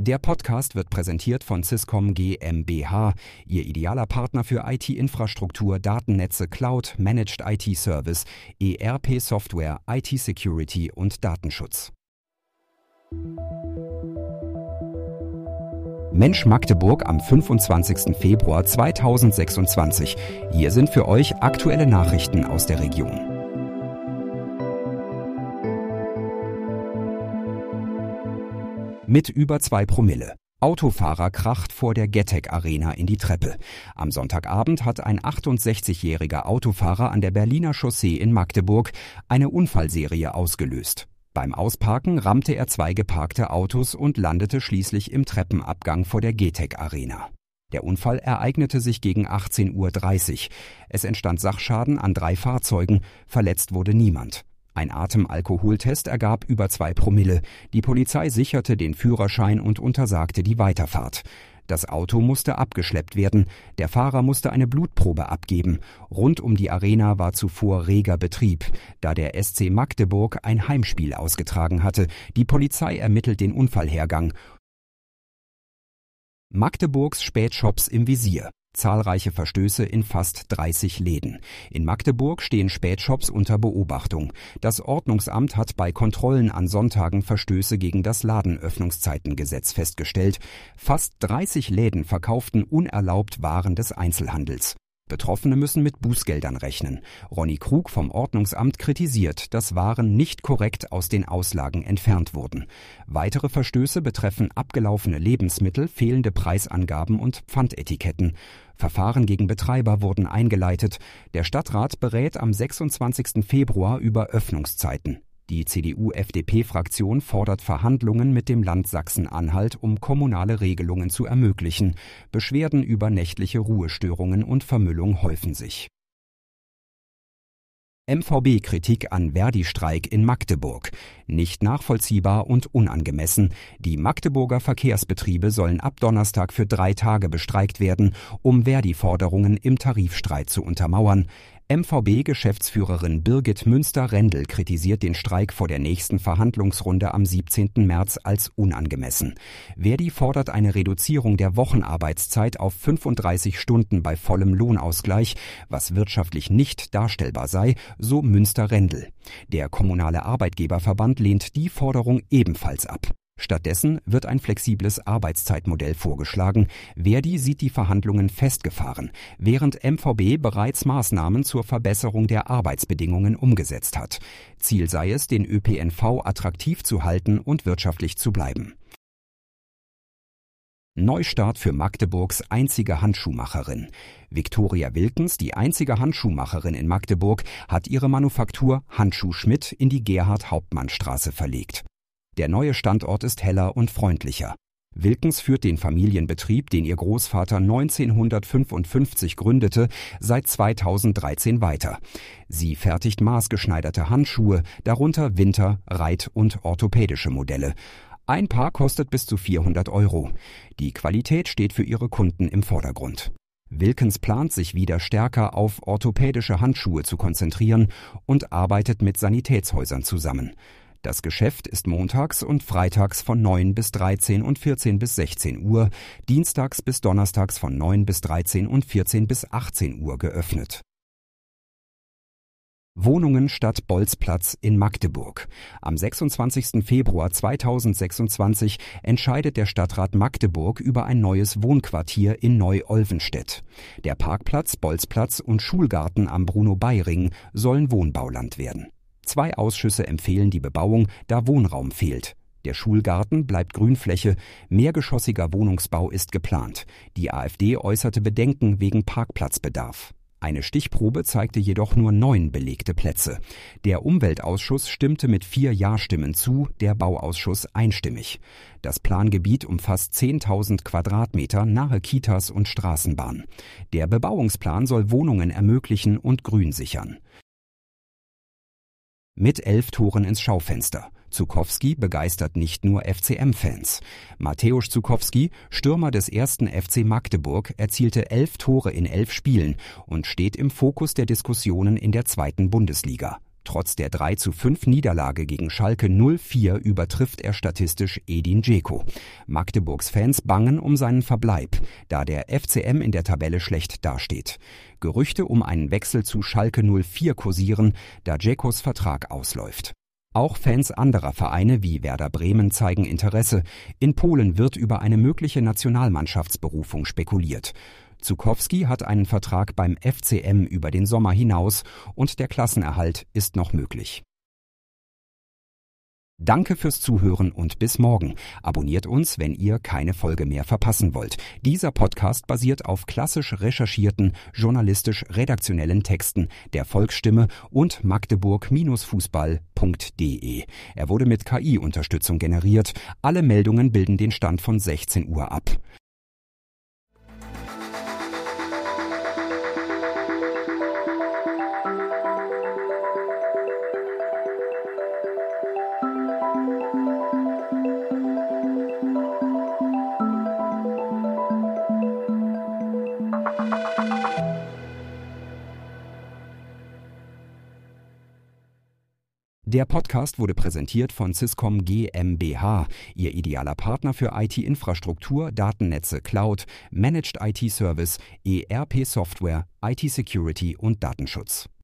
Der Podcast wird präsentiert von Swisscom GmbH, Ihr idealer Partner für IT-Infrastruktur, Datennetze, Cloud, Managed IT-Service, ERP-Software, IT-Security und Datenschutz. Mensch Magdeburg am 25. Februar 2026. Hier sind für euch aktuelle Nachrichten aus der Region. Mit über 2 Promille. Autofahrer kracht vor der Getek Arena in die Treppe. Am Sonntagabend hat ein 68-jähriger Autofahrer an der Berliner Chaussee in Magdeburg eine Unfallserie ausgelöst. Beim Ausparken rammte er 2 geparkte Autos und landete schließlich im Treppenabgang vor der Getek Arena. Der Unfall ereignete sich gegen 18:30 Uhr. Es entstand Sachschaden an 3 Fahrzeugen, verletzt wurde niemand. Ein Atemalkoholtest ergab über 2 Promille. Die Polizei sicherte den Führerschein und untersagte die Weiterfahrt. Das Auto musste abgeschleppt werden. Der Fahrer musste eine Blutprobe abgeben. Rund um die Arena war zuvor reger Betrieb, da der SC Magdeburg ein Heimspiel ausgetragen hatte. Die Polizei ermittelt den Unfallhergang. Magdeburgs Spätshops im Visier. Zahlreiche Verstöße in fast 30 Läden. In Magdeburg stehen Spätshops unter Beobachtung. Das Ordnungsamt hat bei Kontrollen an Sonntagen Verstöße gegen das Ladenöffnungszeitengesetz festgestellt. Fast 30 Läden verkauften unerlaubt Waren des Einzelhandels. Betroffene müssen mit Bußgeldern rechnen. Ronny Krug vom Ordnungsamt kritisiert, dass Waren nicht korrekt aus den Auslagen entfernt wurden. Weitere Verstöße betreffen abgelaufene Lebensmittel, fehlende Preisangaben und Pfandetiketten. Verfahren gegen Betreiber wurden eingeleitet. Der Stadtrat berät am 26. Februar über Öffnungszeiten. Die CDU-FDP-Fraktion fordert Verhandlungen mit dem Land Sachsen-Anhalt, um kommunale Regelungen zu ermöglichen. Beschwerden über nächtliche Ruhestörungen und Vermüllung häufen sich. MVB-Kritik an Verdi-Streik in Magdeburg. Nicht nachvollziehbar und unangemessen. Die Magdeburger Verkehrsbetriebe sollen ab Donnerstag für 3 Tage bestreikt werden, um Verdi-Forderungen im Tarifstreit zu untermauern. MVB-Geschäftsführerin Birgit Münster-Rendel kritisiert den Streik vor der nächsten Verhandlungsrunde am 17. März als unangemessen. Verdi fordert eine Reduzierung der Wochenarbeitszeit auf 35 Stunden bei vollem Lohnausgleich, was wirtschaftlich nicht darstellbar sei, so Münster-Rendel. Der kommunale Arbeitgeberverband lehnt die Forderung ebenfalls ab. Stattdessen wird ein flexibles Arbeitszeitmodell vorgeschlagen. Verdi sieht die Verhandlungen festgefahren, während MVB bereits Maßnahmen zur Verbesserung der Arbeitsbedingungen umgesetzt hat. Ziel sei es, den ÖPNV attraktiv zu halten und wirtschaftlich zu bleiben. Neustart für Magdeburgs einzige Handschuhmacherin. Viktoria Wilkens, die einzige Handschuhmacherin in Magdeburg, hat ihre Manufaktur Handschuh Schmidt in die Gerhard-Hauptmann-Straße verlegt. Der neue Standort ist heller und freundlicher. Wilkens führt den Familienbetrieb, den ihr Großvater 1955 gründete, seit 2013 weiter. Sie fertigt maßgeschneiderte Handschuhe, darunter Winter-, Reit- und orthopädische Modelle. Ein Paar kostet bis zu 400 €. Die Qualität steht für ihre Kunden im Vordergrund. Wilkens plant, sich wieder stärker auf orthopädische Handschuhe zu konzentrieren und arbeitet mit Sanitätshäusern zusammen. Das Geschäft ist montags und freitags von 9 bis 13 und 14 bis 16 Uhr, dienstags bis donnerstags von 9 bis 13 und 14 bis 18 Uhr geöffnet. Wohnungen statt Bolzplatz in Magdeburg. Am 26. Februar 2026 entscheidet der Stadtrat Magdeburg über ein neues Wohnquartier in Neu-Olvenstedt. Der Parkplatz, Bolzplatz und Schulgarten am Bruno-Bay-Ring sollen Wohnbauland werden. 2 Ausschüsse empfehlen die Bebauung, da Wohnraum fehlt. Der Schulgarten bleibt Grünfläche, mehrgeschossiger Wohnungsbau ist geplant. Die AfD äußerte Bedenken wegen Parkplatzbedarf. Eine Stichprobe zeigte jedoch nur 9 belegte Plätze. Der Umweltausschuss stimmte mit 4 Ja-Stimmen zu, der Bauausschuss einstimmig. Das Plangebiet umfasst 10.000 Quadratmeter nahe Kitas und Straßenbahn. Der Bebauungsplan soll Wohnungen ermöglichen und Grün sichern. Mit 11 Toren ins Schaufenster. Zukowski begeistert nicht nur FCM-Fans. Mateusz Zukowski, Stürmer des 1. FC Magdeburg, erzielte 11 Tore in 11 Spielen und steht im Fokus der Diskussionen in der 2. Bundesliga. Trotz der 3:5 Niederlage gegen Schalke 04 übertrifft er statistisch Edin Dzeko. Magdeburgs Fans bangen um seinen Verbleib, da der FCM in der Tabelle schlecht dasteht. Gerüchte um einen Wechsel zu Schalke 04 kursieren, da Dzekos Vertrag ausläuft. Auch Fans anderer Vereine wie Werder Bremen zeigen Interesse. In Polen wird über eine mögliche Nationalmannschaftsberufung spekuliert. Zukowski hat einen Vertrag beim FCM über den Sommer hinaus und der Klassenerhalt ist noch möglich. Danke fürs Zuhören und bis morgen. Abonniert uns, wenn ihr keine Folge mehr verpassen wollt. Dieser Podcast basiert auf klassisch recherchierten, journalistisch-redaktionellen Texten der Volksstimme und magdeburg-fußball.de. Er wurde mit KI-Unterstützung generiert. Alle Meldungen bilden den Stand von 16 Uhr ab. Der Podcast wurde präsentiert von Swisscom GmbH, Ihr idealer Partner für IT-Infrastruktur, Datennetze, Cloud, Managed IT-Service, ERP-Software, IT-Security und Datenschutz.